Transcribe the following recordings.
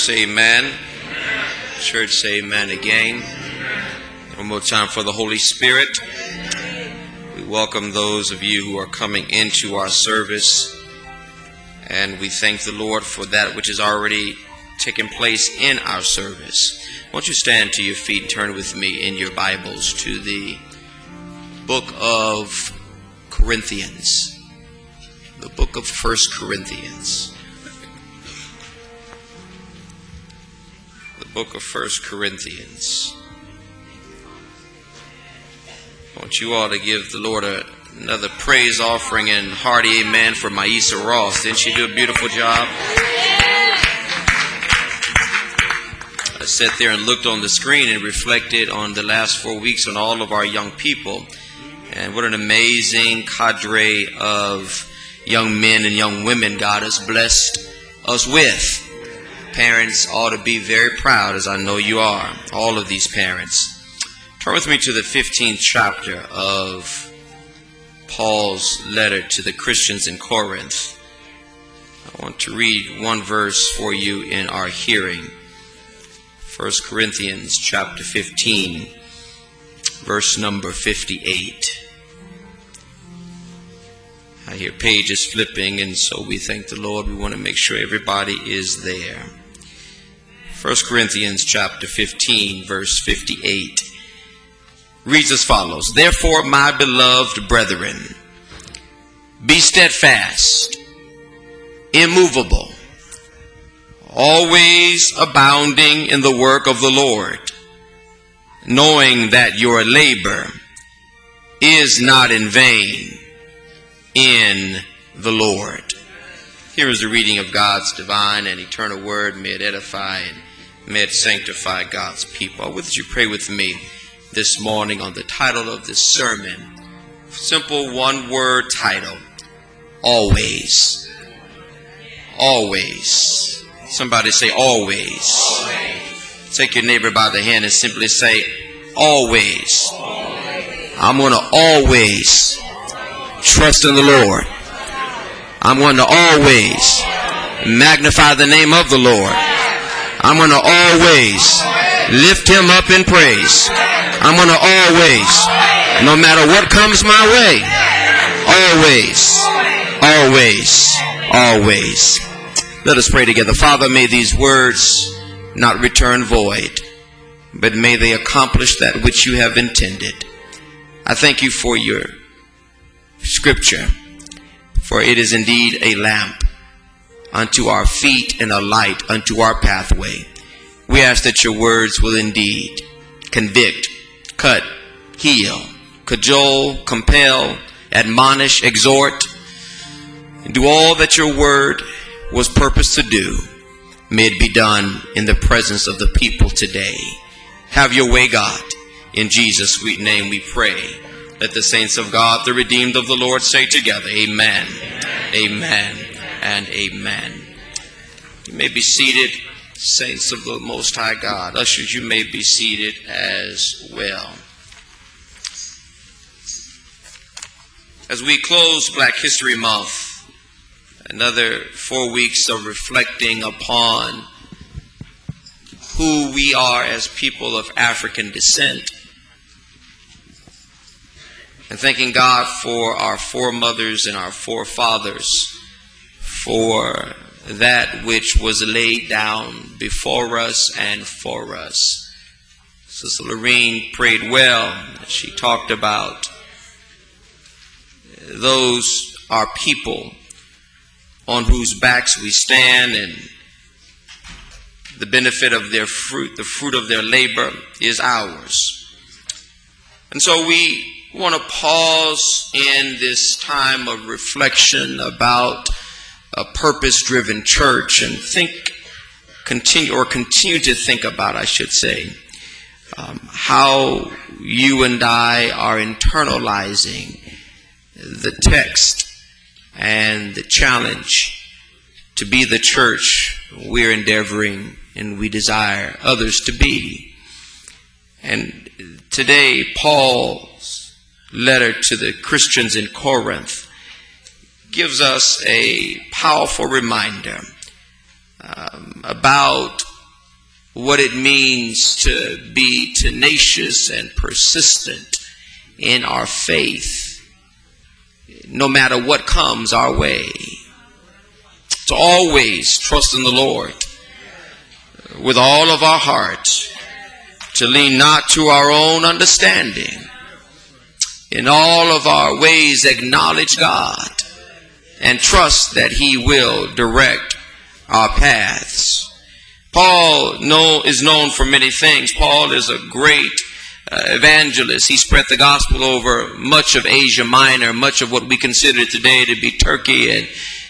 say amen. Church, say amen again. One more time for the Holy Spirit. We welcome those of you who are coming into our service, and we thank the Lord for that which has already taken place in our service. Won't you stand to your feet and turn with me in your Bibles to the book of Corinthians, the book of 1 Corinthians. Book of 1 Corinthians. I want you all to give the Lord another praise offering and hearty amen for Maisa Ross. Didn't she do a beautiful job? I sat there and looked on the screen and reflected on the last 4 weeks on all of our young people. And what an amazing cadre of young men and young women God has blessed us with. Parents ought to be very proud, as I know you are, all of these parents. Turn with me to the 15th chapter of Paul's letter to the Christians in Corinth. I want to read one verse for you in our hearing. 1 Corinthians chapter 15, verse number 58. I hear pages flipping, and so we thank the Lord. We want to make sure everybody is there. 1 Corinthians chapter 15, verse 58 reads as follows. Therefore, my beloved brethren, be steadfast, immovable, always abounding in the work of the Lord, knowing that your labor is not in vain in the Lord. Here is the reading of God's divine and eternal word. May it edify and may it sanctify God's people. Would you pray with me this morning on the title of this sermon? Simple one-word title. Always. Always. Somebody say always. Always. Take your neighbor by the hand and simply say always. Always. I'm going to always trust in the Lord. I'm going to always magnify the name of the Lord. I'm going to always lift him up in praise. I'm going to always, no matter what comes my way, always. Let us pray together. Father, may these words not return void, but may they accomplish that which you have intended. I thank you for your scripture, for it is indeed a lamp unto our feet and a light unto our pathway. We ask that your words will indeed convict, cut, heal, cajole, compel, admonish, exhort, and do all that your word was purposed to do. May it be done in the presence of the people today. Have your way, God. In Jesus' sweet name we pray. Let the saints of God, the redeemed of the Lord, say together, amen, amen, and amen. You may be seated, saints of the Most High God. Ushers, you may be seated as well. As we close Black History Month, another 4 weeks of reflecting upon who we are as people of African descent, and thanking God for our foremothers and our forefathers for that which was laid down before us and for us. Sister Lorene prayed well. She talked about those are people on whose backs we stand, and the benefit of their fruit, the fruit of their labor, is ours. And so we want to pause in this time of reflection about a purpose-driven church and continue to think about, I should say, how you and I are internalizing the text and the challenge to be the church we're endeavoring and we desire others to be. And today, Paul's letter to the Christians in Corinth gives us a powerful reminder about what it means to be tenacious and persistent in our faith, no matter what comes our way. To always trust in the Lord with all of our heart, to lean not to our own understanding. In all of our ways acknowledge God and trust that He will direct our paths. Paul is known for many things. Paul is a great evangelist. He spread the gospel over much of Asia Minor, much of what we consider today to be Turkey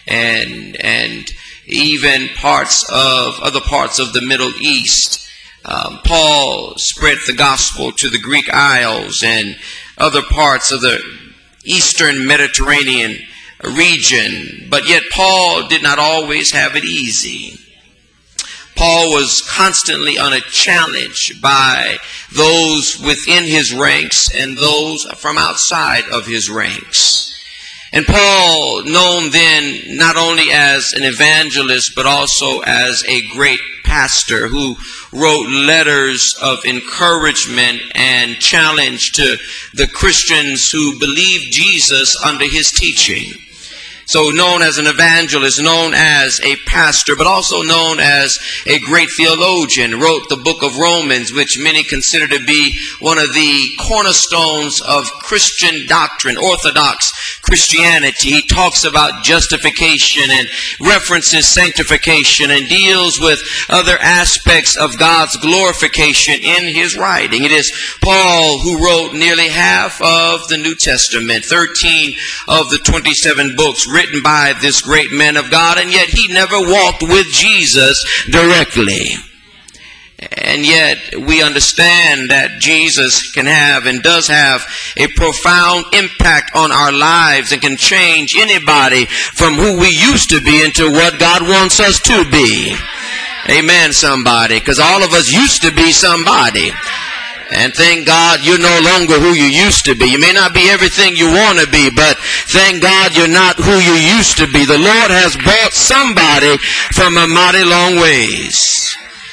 and even other parts of the Middle East. Paul spread the gospel to the Greek Isles and other parts of the Eastern Mediterranean region. But yet Paul did not always have it easy. Paul was constantly on a challenge by those within his ranks and those from outside of his ranks. And Paul, known then not only as an evangelist, but also as a great pastor who wrote letters of encouragement and challenge to the Christians who believed Jesus under his teaching. So known as an evangelist, known as a pastor, but also known as a great theologian, wrote the book of Romans, which many consider to be one of the cornerstones of Christian doctrine, Orthodox Christianity. He talks about justification and references sanctification and deals with other aspects of God's glorification in his writing. It is Paul who wrote nearly half of the New Testament, 13 of the 27 books written by this great man of God, and yet he never walked with Jesus directly. And yet we understand that Jesus can have and does have a profound impact on our lives and can change anybody from who we used to be into what God wants us to be. Amen, somebody, because all of us used to be somebody. And thank God you're no longer who you used to be. You may not be everything you want to be, but thank God you're not who you used to be. The Lord has brought somebody from a mighty long ways.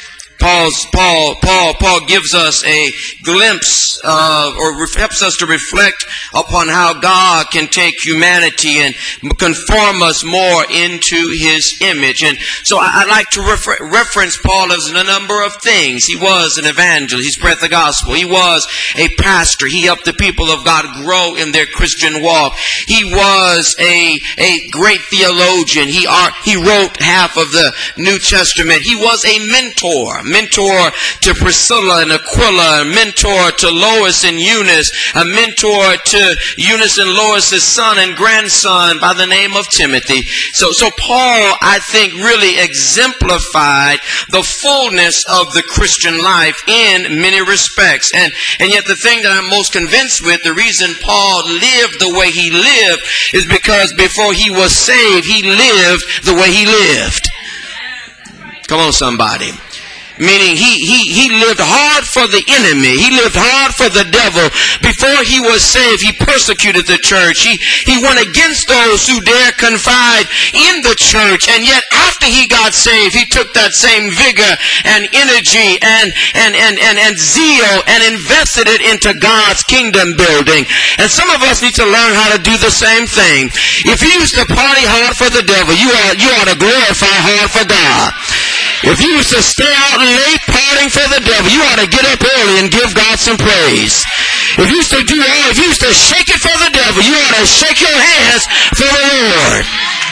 Paul gives us a glimpse of, or helps us to reflect upon how God can take humanity and conform us more into his image. And so I like to reference Paul as a number of things. He was an evangelist. He spread the gospel. He was a pastor. He helped the people of God grow in their Christian walk. He was a great theologian. He wrote half of the New Testament. He was a mentor to Priscilla and Aquila, a mentor to Lois and Eunice, a mentor to Eunice and Lois's son and grandson by the name of Timothy. So Paul, I think, really exemplified the fullness of the Christian life in many respects. And yet the thing that I'm most convinced with, the reason Paul lived the way he lived, is because before he was saved, he lived the way he lived. Come on, somebody. Meaning he lived hard for the enemy. He lived hard for the devil. Before he was saved, he persecuted the church. He went against those who dare confide in the church. And yet after he got saved, he took that same vigor and energy and zeal and invested it into God's kingdom building. And some of us need to learn how to do the same thing. If you used to party hard for the devil, you ought to glorify hard for God. If you used to stay out late partying for the devil, you ought to get up early and give God some praise. If you used to shake it for the devil, you ought to shake your hands for the Lord.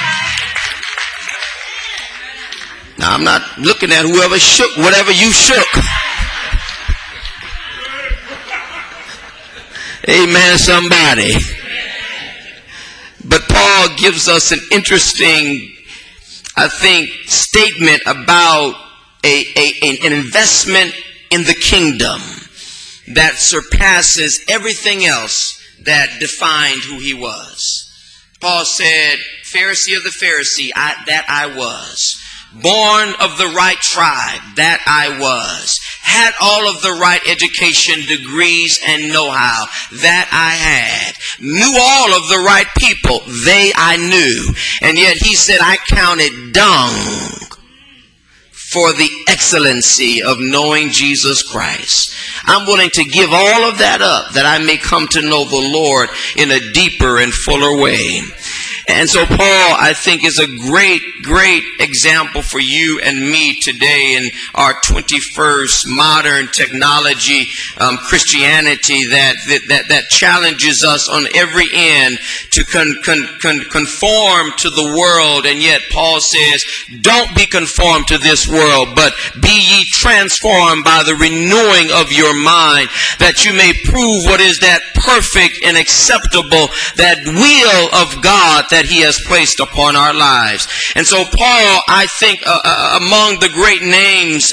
Now, I'm not looking at whoever shook whatever you shook. Amen, somebody. But Paul gives us an interesting, I think, statement about an investment in the kingdom that surpasses everything else that defined who he was. Paul said, Pharisee of the Pharisee, that I was. Born of the right tribe, that I was. Had all of the right education, degrees, and know-how, that I had. Knew all of the right people, they I knew. And yet he said, I counted dung, for the excellency of knowing Jesus Christ. I'm willing to give all of that up that I may come to know the Lord in a deeper and fuller way. And so Paul, I think, is a great, great example for you and me today in our 21st modern technology Christianity that challenges us on every end to conform to the world. And yet Paul says, don't be conformed to this world, but be ye transformed by the renewing of your mind, that you may prove what is that perfect and acceptable, that will of God that he has placed upon our lives. And so Paul, I think, among the great names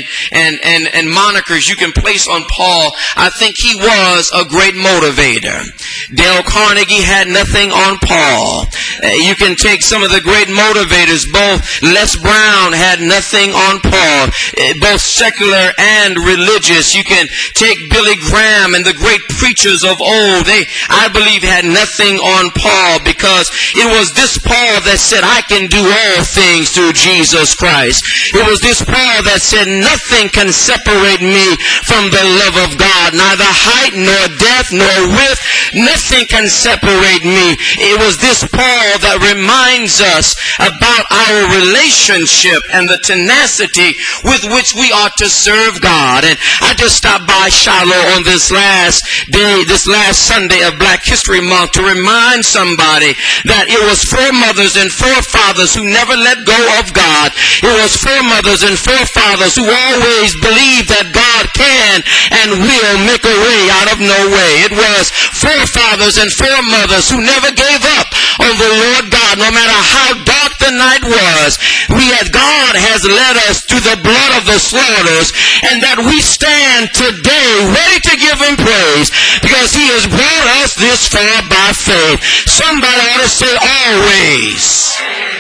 and monikers you can place on Paul, I think he was a great motivator. Dale Carnegie had nothing on Paul. You can take some of the great motivators. Both Les Brown had nothing on Paul, both secular and religious. You can take Billy Graham and the great preachers of old. They, I believe, had nothing on Paul, because it was this Paul that said, I can do all things through Jesus Christ. It was this Paul that said, nothing can separate me from the love of God, neither height nor depth nor width. Nothing can separate me. It was this Paul that reminds us about our relationship and the tenacity with which we ought to serve God. And I just stopped by Shiloh on this last day, this last Sunday of Black History Month, to remind somebody that it was foremothers and forefathers who never let go of God. It was foremothers and forefathers who always believed that God can and will make a way out of no way. It was forefathers and foremothers who never gave up on the Lord God, no matter how dark the night was. God has led us through the blood of the slaughters, and that we stand today ready to give him praise, because he has brought us this far by faith. Somebody ought to say always.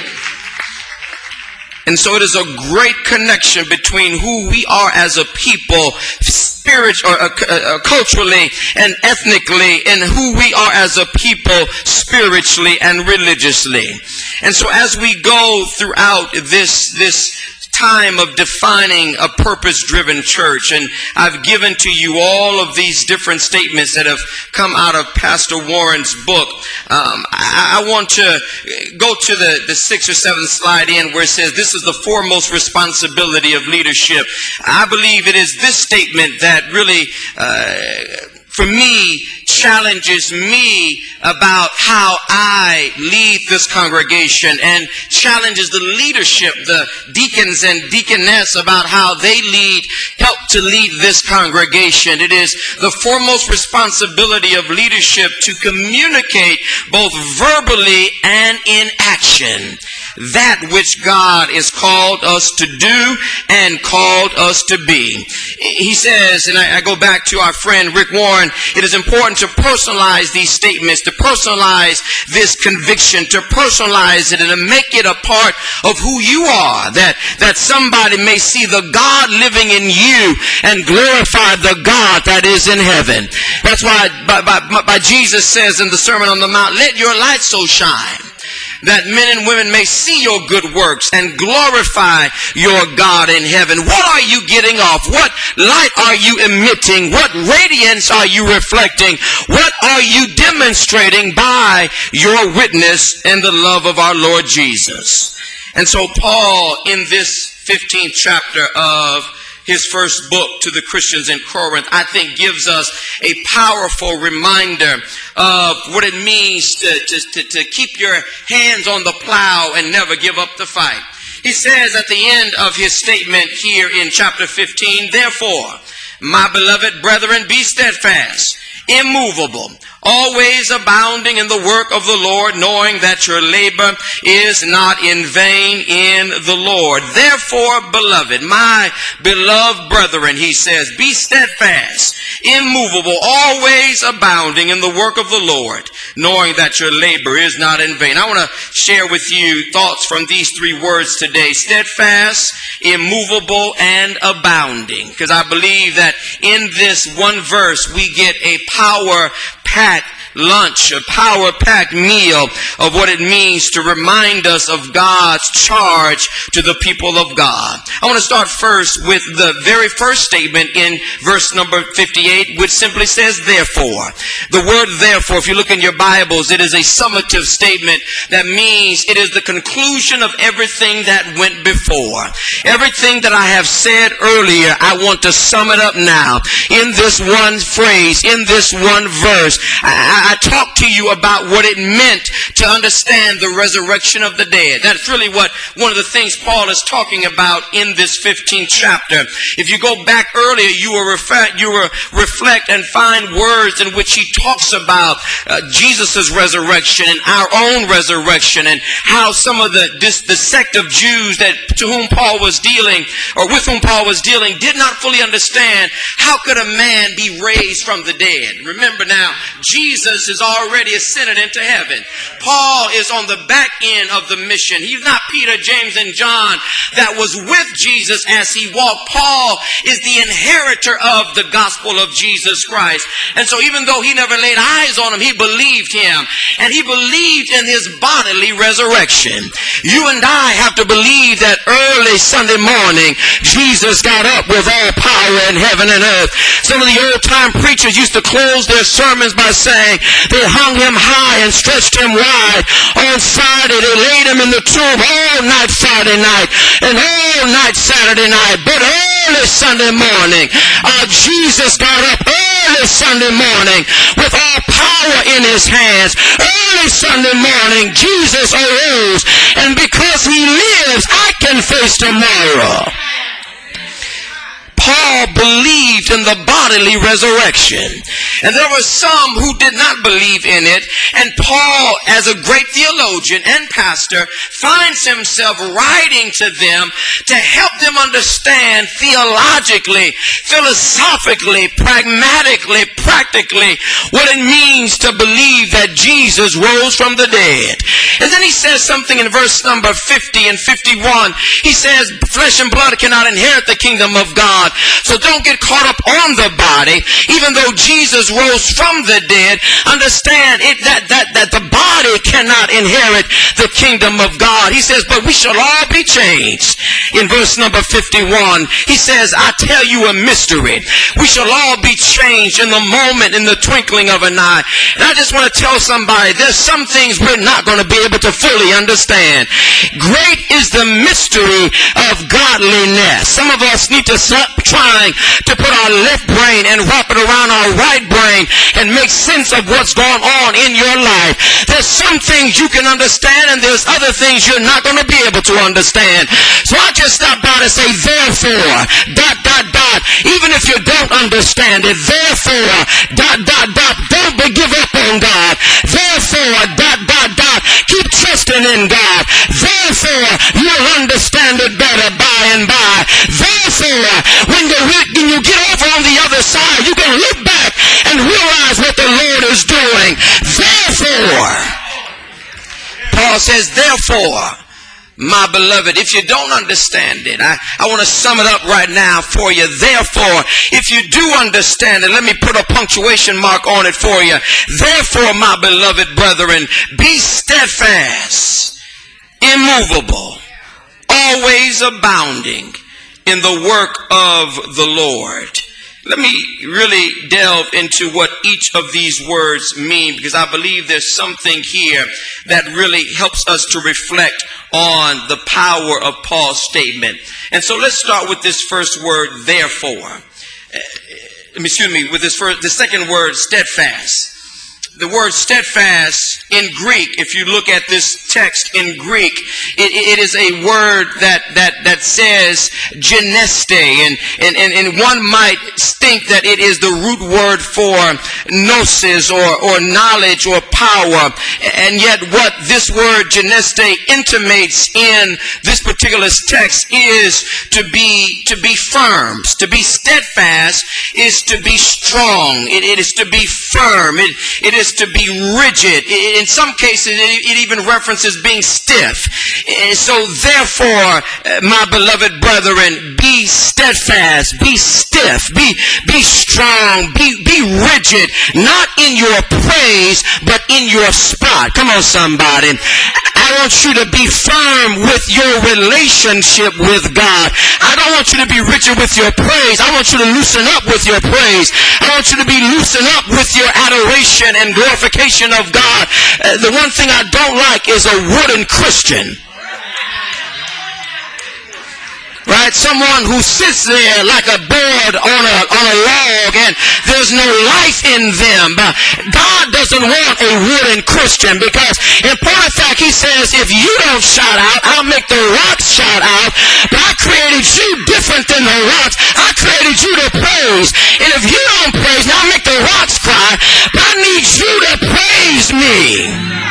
And so it is a great connection between who we are as a people, culturally and ethnically, and who we are as a people spiritually and religiously. And so as we go throughout this time of defining a purpose-driven church, and I've given to you all of these different statements that have come out of Pastor Warren's book. I want to go to the 6th or 7th slide in where it says this is the foremost responsibility of leadership. I believe it is this statement that really for me, challenges me about how I lead this congregation, and challenges the leadership, the deacons and deaconess, about how they help to lead this congregation. It is the foremost responsibility of leadership to communicate both verbally and in action that which God has called us to do and called us to be. He says, and I go back to our friend Rick Warren, it is important to personalize these statements, to personalize this conviction, to personalize it and to make it a part of who you are, that somebody may see the God living in you and glorify the God that is in heaven. That's why by Jesus says in the Sermon on the Mount, let your light so shine that men and women may see your good works and glorify your God in heaven. What are you getting off? What light are you emitting? What radiance are you reflecting? What are you demonstrating by your witness and the love of our Lord Jesus? And so Paul, in this 15th chapter of his first book to the Christians in Corinth, I think gives us a powerful reminder of what it means to keep your hands on the plow and never give up the fight. He says at the end of his statement here in chapter 15, therefore, my beloved brethren, be steadfast, immovable, always abounding in the work of the Lord, knowing that your labor is not in vain in the Lord. Therefore, beloved, my beloved brethren, he says, be steadfast, immovable, always abounding in the work of the Lord, knowing that your labor is not in vain. I want to share with you thoughts from these three words today: steadfast, immovable, and abounding. Because I believe that in this one verse we get a power-packed lunch, a power-packed meal of what it means to remind us of God's charge to the people of God. I want to start first with the very first statement in verse number 58, which simply says, therefore. The word therefore, if you look in your Bibles, it is a summative statement that means it is the conclusion of everything that went before. Everything that I have said earlier, I want to sum it up now in this one phrase, in this one verse. I talked to you about what it meant to understand the resurrection of the dead. That's really what one of the things Paul is talking about in this 15th chapter. If you go back earlier, you will reflect and find words in which he talks about Jesus' resurrection and our own resurrection, and how some of the sect of Jews that to whom Paul was dealing, or with whom Paul was dealing, did not fully understand how could a man be raised from the dead. Remember now, Jesus is already ascended into heaven. Paul is on the back end of the mission. He's not Peter, James, and John that was with Jesus as he walked. Paul is the inheritor of the gospel of Jesus Christ. And so even though he never laid eyes on him, he believed him. And he believed in his bodily resurrection. You and I have to believe that early Sunday morning, Jesus got up with all power in heaven and earth. Some of the old-time preachers used to close their sermons by saying they hung him high and stretched him wide. On Friday, they laid him in the tomb all night Friday night and all night Saturday night. But early Sunday morning, Jesus got up early Sunday morning with all power in his hands. Early Sunday morning, Jesus arose, and because he lives, I can face tomorrow. Paul believed in the bodily resurrection. And there were some who did not believe in it. And Paul, as a great theologian and pastor, finds himself writing to them to help them understand theologically, philosophically, pragmatically, practically what it means to believe that Jesus rose from the dead. And then he says something in verse number 50 and 51. He says, flesh and blood cannot inherit the kingdom of God. So don't get caught up on the body. Even though Jesus rose from the dead, understand it that the body cannot inherit the kingdom of God. He says, but we shall all be changed. In verse number 51, he says, I tell you a mystery. We shall all be changed in the moment, in the twinkling of an eye. And I just want to tell somebody, there's some things we're not going to be able to fully understand. Great is the mystery of godliness. Some of us need to stop trying to put our left brain and wrap it around our right brain and make sense of what's going on in your life. There's some things you can understand, and there's other things you're not going to be able to understand. So I just stopped by to say, therefore, ... even if you don't understand it, therefore, ... don't give up on God. Therefore, ... keep trusting in God. Therefore, you'll understand it better by and by. Therefore, when you get over on the other side, you can look back and realize what the Lord is doing. Therefore, Paul says, therefore, my beloved, if you don't understand it, I want to sum it up right now for you. Therefore, if you do understand it, let me put a punctuation mark on it for you. Therefore, my beloved brethren, be steadfast, immovable, always abounding in the work of the Lord. Let me really delve into what each of these words mean, because I believe there's something here that really helps us to reflect on the power of Paul's statement. And so let's start with this first word, therefore. With the second word, steadfast. The word steadfast in Greek, if you look at this text in Greek, it is a word that says geneste, and one might think that it is the root word for gnosis or knowledge or power. And yet what this word geneste intimates in this particular text is to be firm. To be steadfast is to be strong. It is to be firm. It is is to be rigid. In some cases, it even references being stiff. And so therefore, my beloved brethren, be steadfast, be stiff, be strong, be rigid, not in your praise, but in your spot. Come on, somebody. I want you to be firm with your relationship with God. I don't want you to be rigid with your praise. I want you to loosen up with your praise. I want you to be loosened up with your adoration and glorification of God. The one thing I don't like is a wooden Christian. Right? Someone who sits there like a bird on a log and there's no life in them. God doesn't want a wooden Christian, because in point of fact, he says, if you don't shout out, I'll make the rocks shout out. But I created you different than the rocks. I created you to praise. And if you don't praise, now I'll make the rocks cry. But I need you to praise me.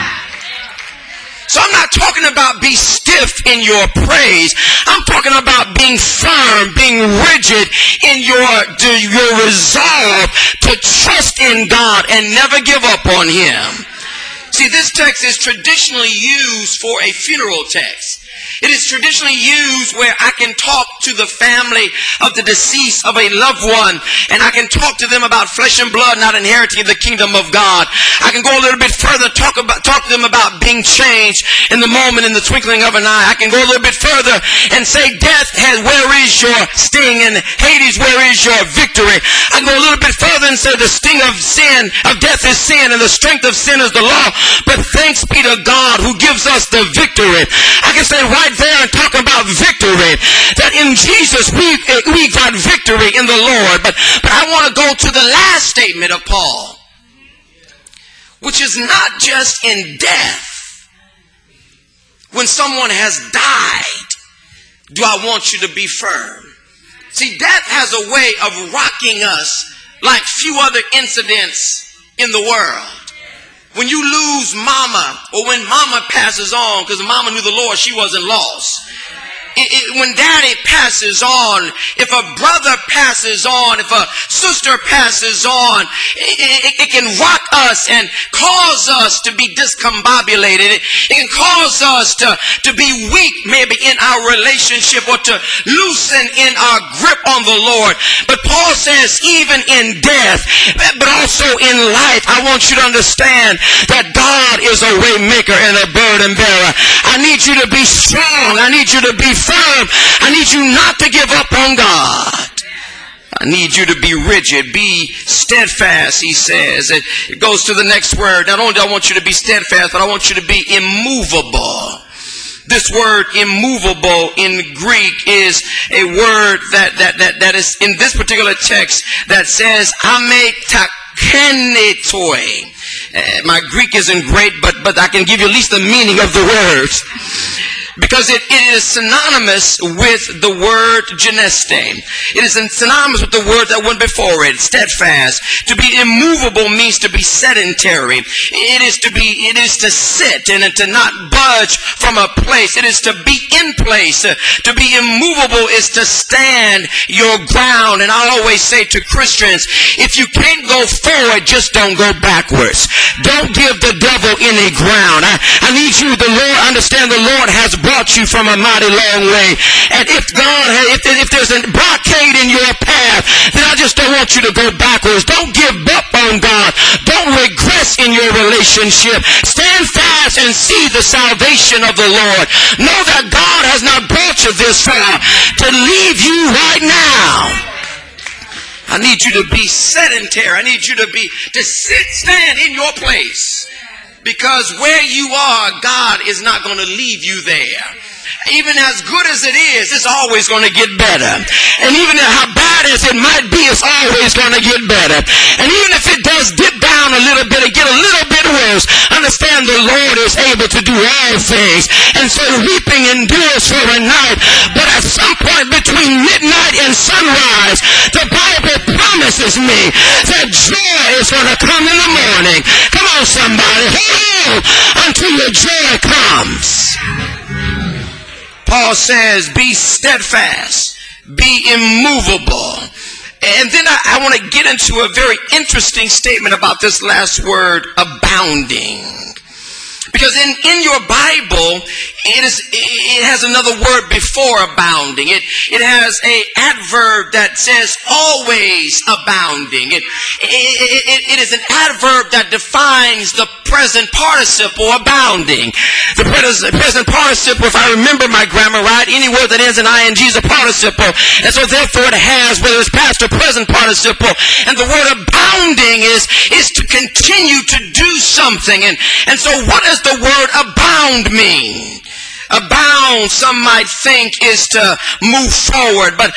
So I'm not talking about be stiff in your praise. I'm talking about being firm, being rigid in your resolve to trust in God and never give up on Him. See, this text is traditionally used for a funeral text. It is traditionally used where I can talk to the family of the deceased of a loved one, and I can talk to them about flesh and blood not inheriting the kingdom of God. I can go a little bit further, talk to them about being changed in the moment, in the twinkling of an eye. I can go a little bit further and say, death, where is your sting? And Hades, where is your victory? I can go a little bit further and say the sting of sin, of death is sin, and the strength of sin is the law. But thanks be to God who gives us the victory. I can say right there and talk about victory, that in Jesus we got victory in the Lord. But I want to go to the last statement of Paul, which is not just in death. When someone has died, do I want you to be firm? See, death has a way of rocking us like few other incidents in the world. When you lose mama, or when mama passes on, because mama knew the Lord, she wasn't lost. When daddy passes on, if a brother passes on, if a sister passes on, it can rock us and cause us to be discombobulated. It can cause us to be weak maybe in our relationship, or to loosen in our grip on the Lord. But Paul says even in death, but also in life, I want you to understand that God is a way maker and a burden bearer. I need you to be strong. I need you to be firm. I need you not to give up on God. I need you to be rigid, be steadfast, he says. It goes to the next word. Not only do I want you to be steadfast, but I want you to be immovable. This word immovable in Greek is a word that is in this particular text that says ame takenetoi. My Greek isn't great, but I can give you at least the meaning of the words, because it is synonymous with the word geneste. It is synonymous with the word that went before it, steadfast. To be immovable means to be sedentary. It is to sit and to not budge from a place. It is to be in place. To be immovable is to stand your ground. And I always say to Christians, if you can't go forward, just don't go backwards. Don't give the devil any ground. I need you, the Lord, understand the Lord has brought you from a mighty long way. And if there's a blockade in your path, then I just don't want you to go backwards. Don't give up on God. Don't regress in your relationship. Stand fast and see the salvation of the Lord. Know that God has not brought you this far to leave you right now. I need you to be sedentary. I need you to stand in your place. Because where you are, God is not going to leave you there. Even as good as it is, it's always going to get better. And even how bad as it might be, it's always going to get better. And even if it does dip down a little bit and get a little bit worse, understand the Lord is able to do all things. And so weeping endures for a night, but at some point between midnight and sunrise, the Bible promises me that joy is going to come in the morning. Come on, somebody. Hold on until your joy comes. Paul says, be steadfast, be immovable. And then I want to get into a very interesting statement about this last word, abounding. Because in your Bible, it has another word before abounding. It has an adverb that says always abounding. It is an adverb that defines the present participle abounding. The present participle, if I remember my grammar right, any word that ends in ing is a participle. And so therefore it has, whether it's past or present participle. And the word abounding is to continue to do something. And so what does the word abound mean? Abound, some might think, is to move forward, but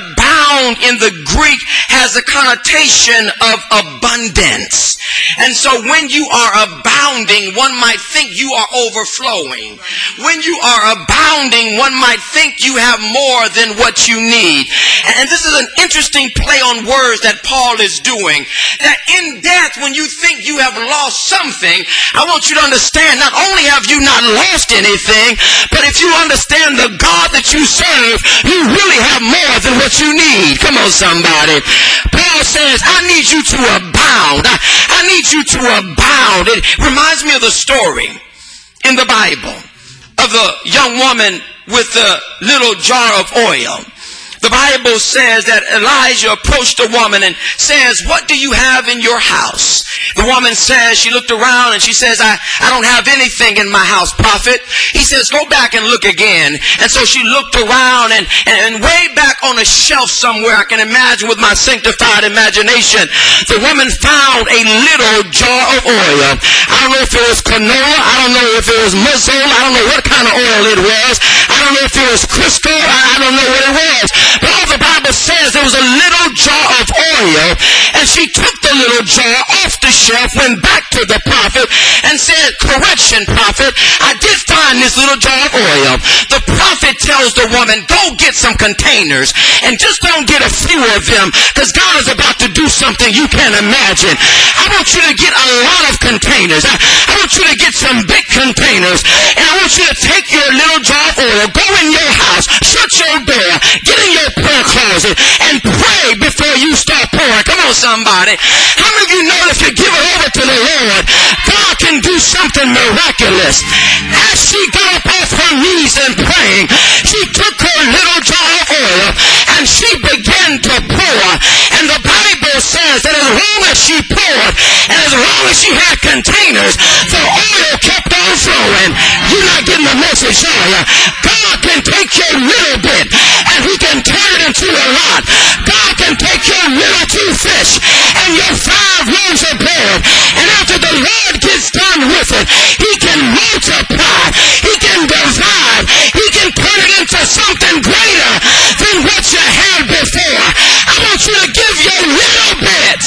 abound in the Greek has a connotation of abundance. And so when you are abounding, one might think you are overflowing. When you are abounding, one might think you have more than what you need. And this is an interesting play on words that Paul is doing. That in death, when you think you have lost something, I want you to understand, not only have you not lost anything, but if you understand the God that you serve, you really have more than what you need. Come on, somebody. Paul says, I need you to abound. I need you to abound. It reminds me of the story in the Bible of the young woman with the little jar of oil. The Bible says that Elijah approached the woman and says, what do you have in your house? The woman says, she looked around and she says, I don't have anything in my house, prophet. He says, go back and look again. And so she looked around and way back on a shelf somewhere, I can imagine with my sanctified imagination, the woman found a little jar of oil. I don't know if it was canola. I don't know if it was muzol. I don't know what kind of oil it was. I don't know if it was Crisco. I don't know what it was. But all the Bible says there was a little jar of oil, and she took the little jar off the shelf, went back to the prophet, and said, correction, prophet, I did find this little jar of oil. The prophet tells the woman, go get some containers, and just don't get a few of them, because God is about to do something you can't imagine. I want you to get a lot of containers. I want you to get some big containers, and I want you to take your little jar of oil, go in your house, shut your door, get in your prayer closet, and pray before you start pouring. Come on, somebody. How many of you know if you give it over to the Lord, God can do something miraculous? As she got up off her knees and praying, she took her little jar of oil and she began to pour. And the Bible says that as long as she poured and as long as she had containers, the oil kept on flowing. You're not getting the message, are you? God can take your little bit and He can turn it into a lot. God can take your little 2 fish and your 5 loaves of bread, and after the Lord gets done with it, He can multiply, He can divide, He can turn it into something greater than what you had before. I want you to give your little bit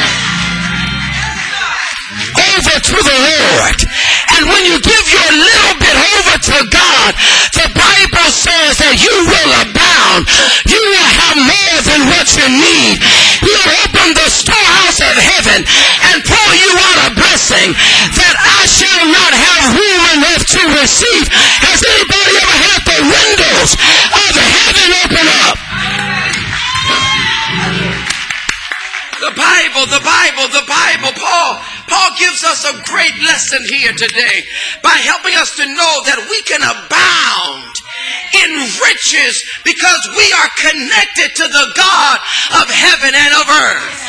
over to the Lord. And when you give your little bit over to God, the Bible says that you will abound. You will have more than what you need. He'll open the storehouse of heaven and pour you out a blessing that I shall not have room enough to receive. Has anybody ever had the windows of heaven open up? The Bible, Paul gives us a great lesson here today by helping us to know that we can abound in riches because we are connected to the God of heaven and of earth.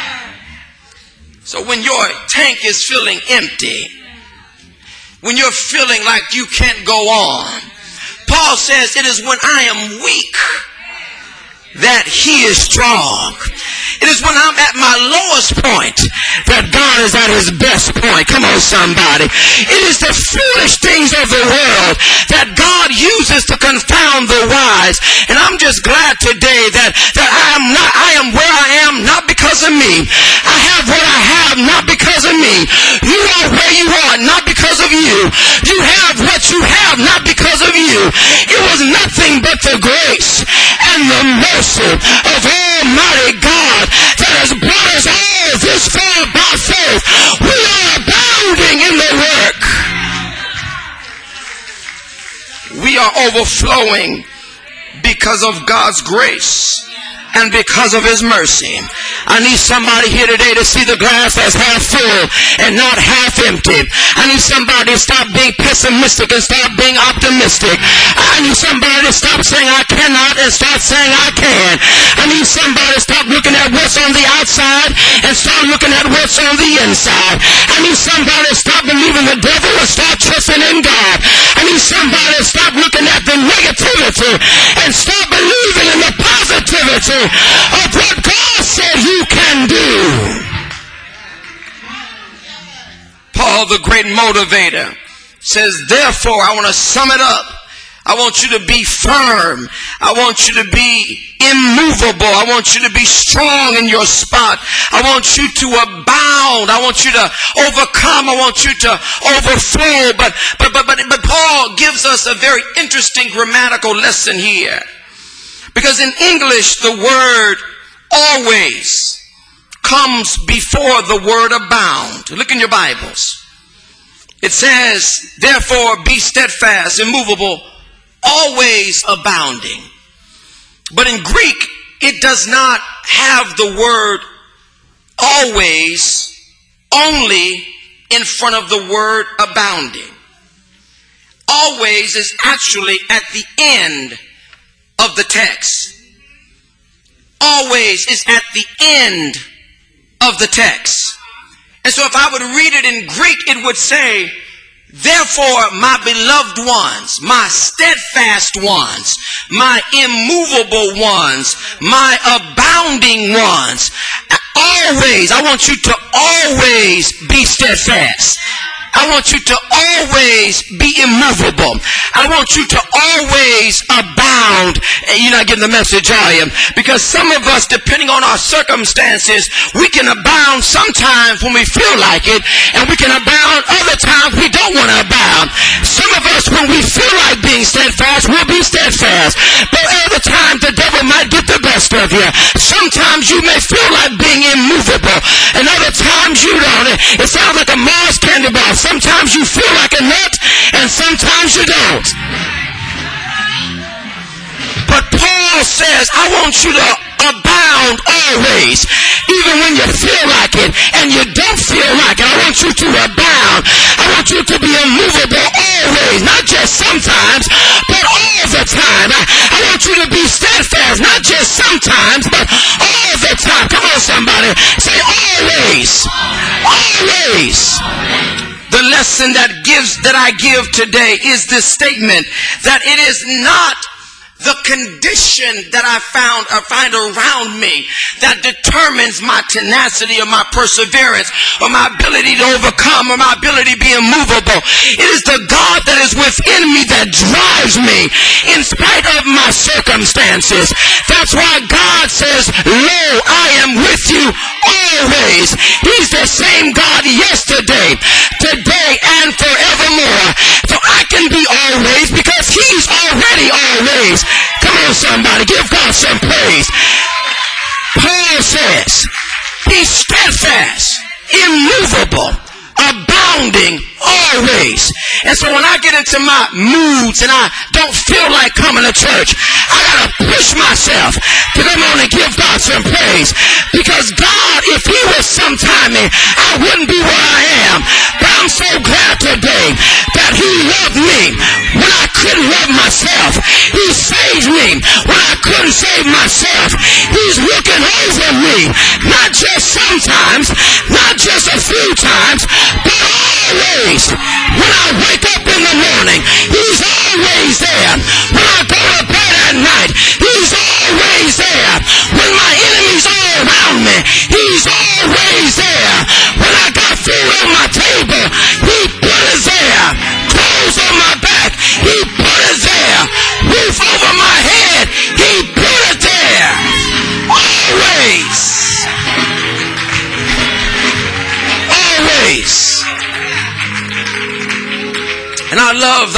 So when your tank is feeling empty, when you're feeling like you can't go on, Paul says it is when I am weak that He is strong. It is when I'm at my lowest point that God is at His best point. Come on, somebody. It is the foolish things of the world that God uses to confound the wise. And I'm just glad today that I am where I am not because of me. I have what I have not because of me. You are where you are not because of you. You have what you have not because of you. It was nothing but the grace and the mercy of Almighty God that has brought us all this far by faith. We are abounding in the work. We are overflowing because of God's grace. and because of his mercy. I need somebody here today to see the glass as half full and not half empty. I need somebody to stop being pessimistic and start being optimistic. I need somebody to stop saying I cannot and start saying I can. I need somebody to stop looking at what's on the outside and start looking at what's on the inside. I need somebody to stop believing the devil and start trusting in God. I need somebody to stop looking at the negativity and start believing in the positivity of what God said you can do. Paul, the great motivator, says, therefore, I want to sum it up. I want you to be firm. I want you to be immovable. I want you to be strong in your spot. I want you to abound. I want you to overcome. I want you to overflow. But Paul gives us a very interesting grammatical lesson here. Because in English, the word always comes before the word abound. Look in your Bibles. It says, therefore, be steadfast, immovable, always abounding. But in Greek, it does not have the word always only in front of the word abounding. Always is actually at the end of the text. Always is at the end of the text. And so if I would read it in Greek, it would say, therefore, my beloved ones, my steadfast ones, my immovable ones, my abounding ones, always, I want you to always be steadfast. I want you to always be immovable. I want you to always abound. You're not getting the message, are you? Because some of us, depending on our circumstances, we can abound sometimes when we feel like it, and we can abound other times we don't want to abound. Some of us, when we feel like being steadfast, we'll be steadfast. But other times, the devil might get the best of you. Sometimes you may feel like being immovable, and other times you don't. It sounds like a Mars candy bar. Sometimes you feel like a nut, and sometimes you don't. But Paul says, I want you to abound always, even when you feel like it and you don't feel like it. I want you to abound. I want you to be immovable always, not just sometimes, but all the time. I want you to be steadfast, not just sometimes, but all the time. Come on, somebody, say always. Always. The lesson that I give today is this statement, that it is not the condition that I find around me that determines my tenacity or my perseverance or my ability to overcome or my ability to be immovable. It is the God that is within me that drives me in spite of my circumstances. That's why God says, lo, I am with you always. He's the same God yesterday, today, and forevermore. So I can be always because He's already always. Come on, somebody, give God some praise. Paul says, be steadfast, immovable, abounding always. And so when I get into my moods and I don't feel like coming to church, I gotta push myself to come on and give God some praise. Because God, if He was sometime me, I wouldn't be where I am. But I'm so glad today that He loved me when I couldn't love myself. He saved me when I couldn't save myself. He's looking over me, not just sometimes, not just a few times, but always. When I wake up in the morning, He's always there. When I go to bed at night, He's always there. When my enemies are around me, He's always there. When I got food on my table, He put it there. Clothes on my back, He put it there. Roof over my head, He put it there. Always. Always. And I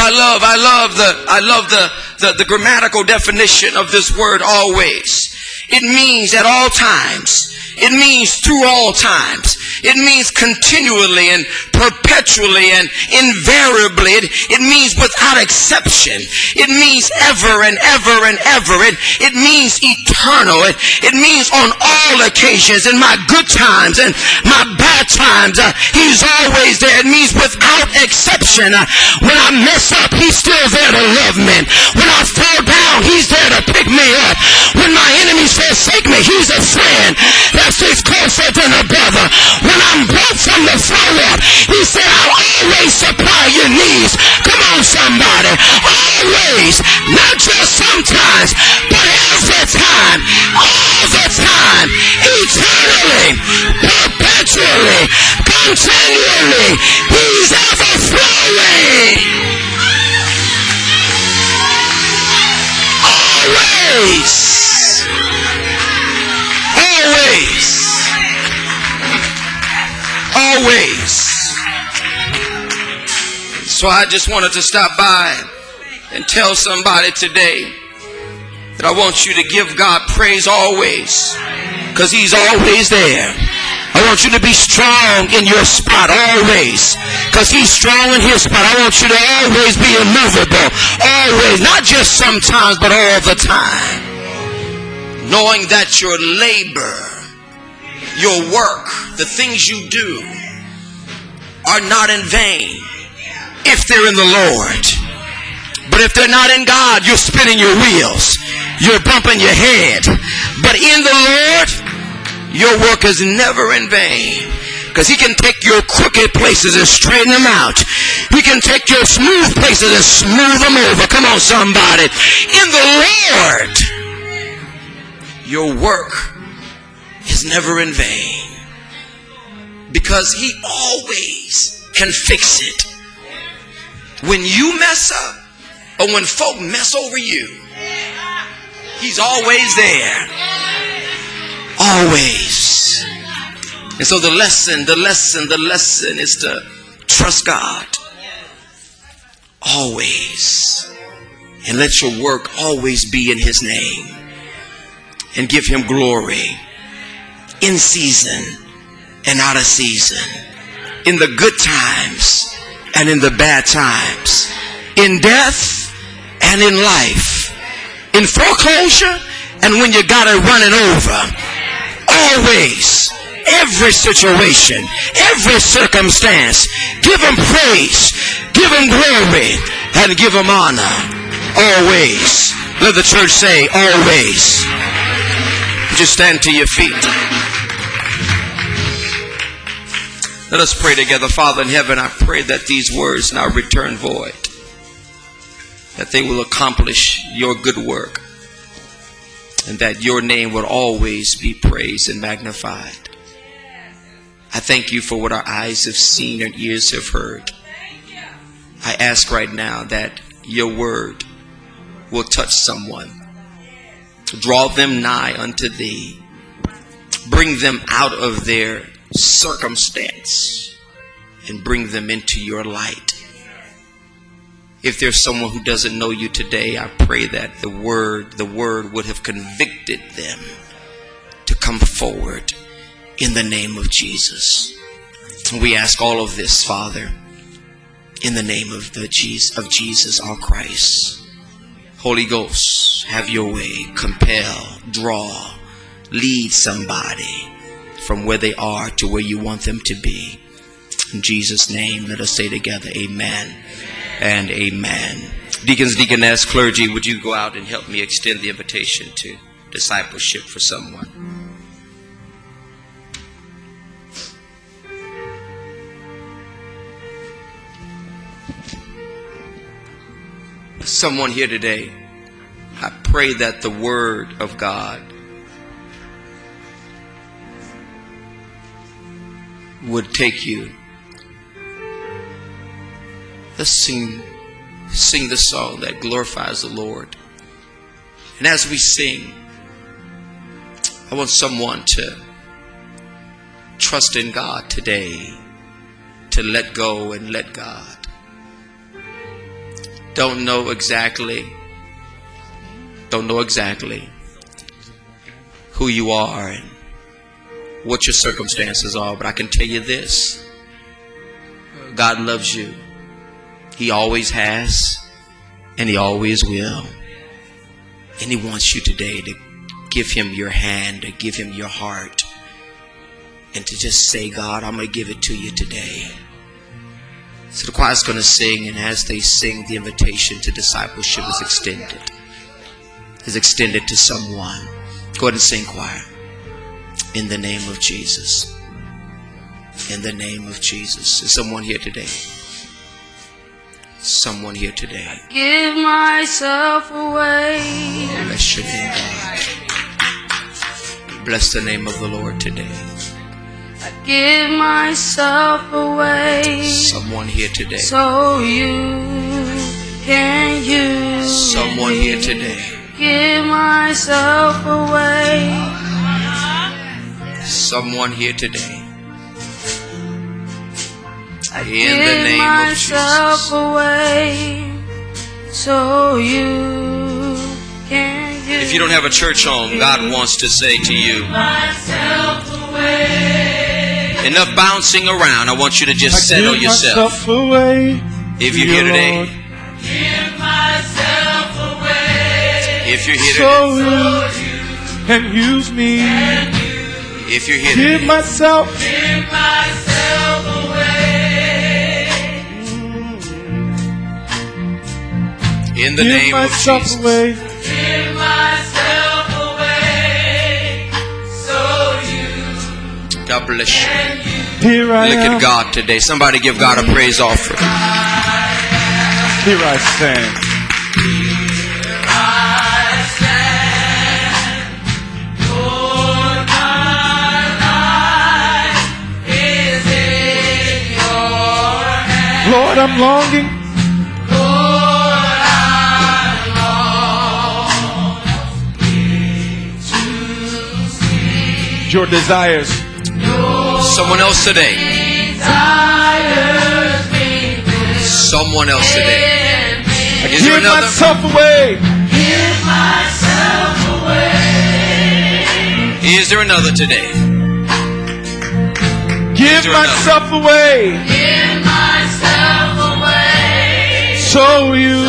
love the grammatical definition of this word always. It means at all times. It means through all times. It means continually and perpetually and invariably. It means without exception. It means ever and ever and ever. It means eternal. It means on all occasions. In my good times and my bad times, he's always there. It means without exception. When I mess up, he's still there to love me. When I fall down, he's there to pick me up. When my enemies forsake me, he's a friend that sticks closer than a brother. When I'm brought from the floor up, he said, I'll always supply your needs. Come on, somebody. Always. Not just sometimes, but every time. All the time. Eternally. Perpetually. Continually. He's ever flowing. Always. Always. Always. So I just wanted to stop by and tell somebody today that I want you to give God praise always, because he's always there. I want you to be strong in your spot always, because he's strong in his spot. I want you to always be immovable, always, not just sometimes, but all the time, knowing that your labor, your work, the things you do are not in vain if they're in the Lord. But if they're not in God, you're spinning your wheels, you're bumping your head. But in the Lord, your work is never in vain, because he can take your crooked places and straighten them out. He can take your smooth places and smooth them over. Come on, somebody. In the Lord, your work is never in vain, because he always can fix it. When you mess up, or when folk mess over you, he's always there. Always. And so the lesson is to trust God always, and let your work always be in his name, and give him glory in season and out of season, in the good times and in the bad times, in death and in life, in foreclosure and when you got it running over. Always, every situation, every circumstance, give him praise, give him glory, and give him honor. Always. Let the church say always. Just stand to your feet. Let us pray together. Father in heaven, I pray that these words now return void, that they will accomplish your good work, and that your name will always be praised and magnified. I thank you for what our eyes have seen and ears have heard. I ask right now that your word will touch someone, draw them nigh unto thee, bring them out of their circumstance and bring them into your light. If there's someone who doesn't know you today, I pray that the word would have convicted them to come forward in the name of Jesus. And we ask all of this, Father, in the name of Jesus our Christ. Holy Ghost, have your way. Compel, draw, lead somebody from where they are to where you want them to be. In Jesus' name, let us say together, amen and amen. Deacons, deaconess, clergy, would you go out and help me extend the invitation to discipleship for someone? Someone here today, I pray that the word of God would take you. Let's sing the song that glorifies the Lord. And as we sing, I want someone to trust in God today, to let go and let God. Don't know exactly who you are and what your circumstances are, but I can tell you this. God loves you. He always has, and He always will. And He wants you today to give Him your hand, to give Him your heart, and to just say, God, I'm going to give it to you today. So the choir's going to sing, and as they sing, the invitation to discipleship is extended. Is extended to someone. Go ahead and sing, choir. In the name of Jesus. In the name of Jesus. Is someone here today? Someone here today. I give myself away. Bless your name, God. Bless the name of the Lord today. I give myself away. Someone here today. So you can use someone me. Here today. Give myself away. Someone here today. I In give the name myself of Jesus. away. So you can use. If you don't have a church home, God wants to say to you, myself away. enough bouncing around. I want you to just settle yourself. Away. If you're here today. Give myself away. If you're here So today. you can use me. If you're here Give today. myself. Give myself away. In the Give name of myself Jesus. away. Give myself away. So you God bless you. Here I Look am. at God today. Somebody give God a praise offering. Here I stand. Lord, I'm longing. Your desires. Someone else today. Someone else today. Is there Give another? myself away. Is there another today? Give there myself away. So you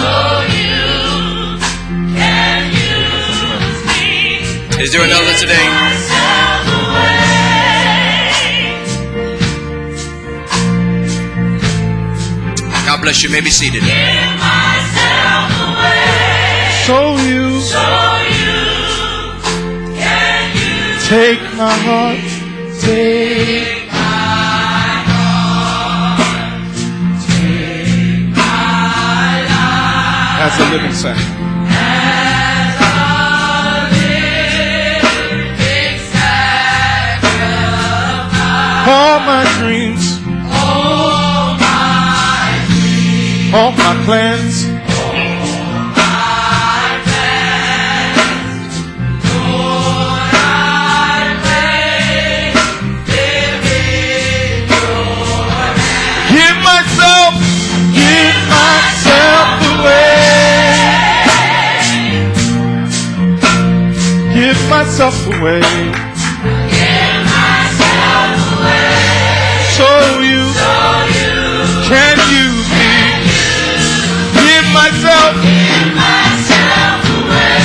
Is there another today? God bless you. You may be seated. So you take my heart, take as a living sacrifice. All my dreams, all my plans, give myself away. Give myself away. So you can use me. Give myself away.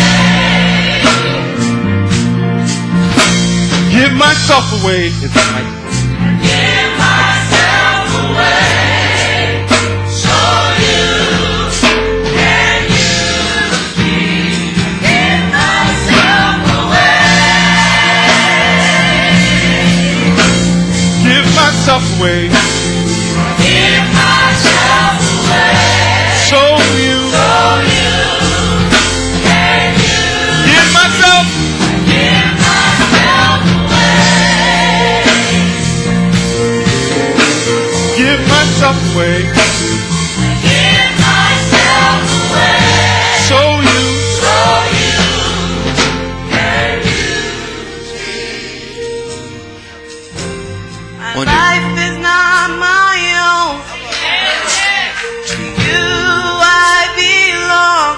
Give myself away. It's my myself away. Give myself away. So you Can you give myself away. give myself away. Give myself away. So you Can my life is not my own. To you I belong.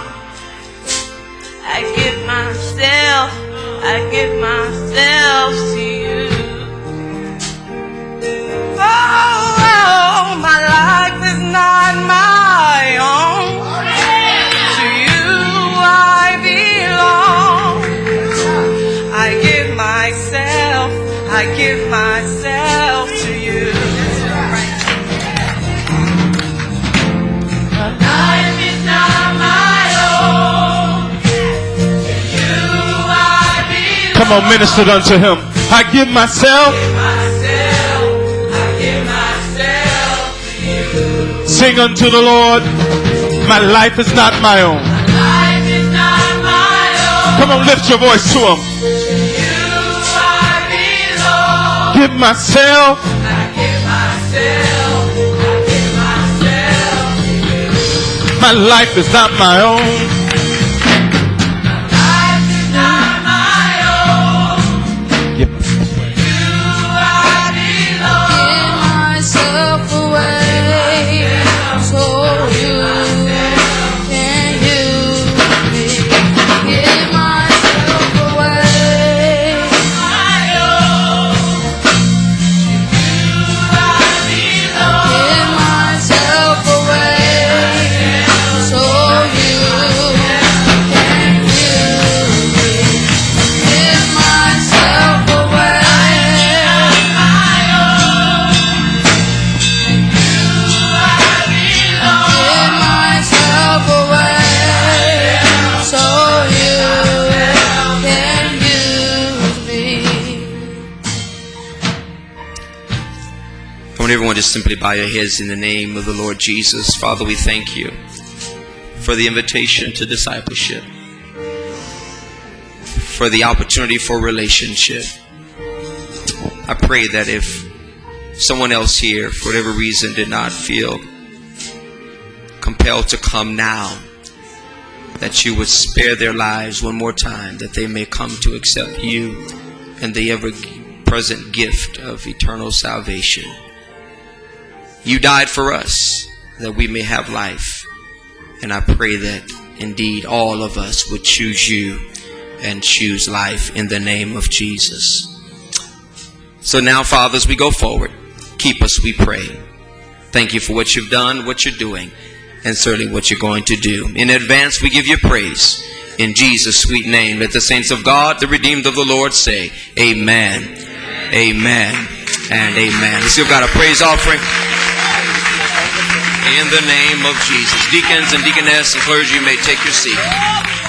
I give myself to you. I give myself to you. My life is not my own. To you I belong. Come on, minister unto him. I give myself. Sing unto the Lord, my life is not my own. Life is not my own. Come on, lift your voice to him. To you I belong. Give myself. I give myself. I give myself to you. My life is not my own. Life is not my own. Give You I belong. Give myself away so you can use me. Give myself away. My own. You I belong. Give myself away so you can use me. Give myself away. My own. Give myself away so you can use me. I want everyone to simply bow your heads in the name of the Lord Jesus. Father, we thank you for the invitation to discipleship, for the opportunity for relationship. I pray that if someone else here, for whatever reason, did not feel compelled to come now, that you would spare their lives one more time, that they may come to accept you and the ever-present gift of eternal salvation. You died for us that we may have life. And I pray that indeed all of us would choose you and choose life in the name of Jesus. So now, Father, as we go forward, keep us, we pray. Thank you for what you've done, what you're doing, and certainly what you're going to do. In advance, we give you praise. In Jesus' sweet name, let the saints of God, the redeemed of the Lord, say amen, amen, and amen. We still got a praise offering. In the name of Jesus. Deacons and deaconess and clergy, you may take your seat.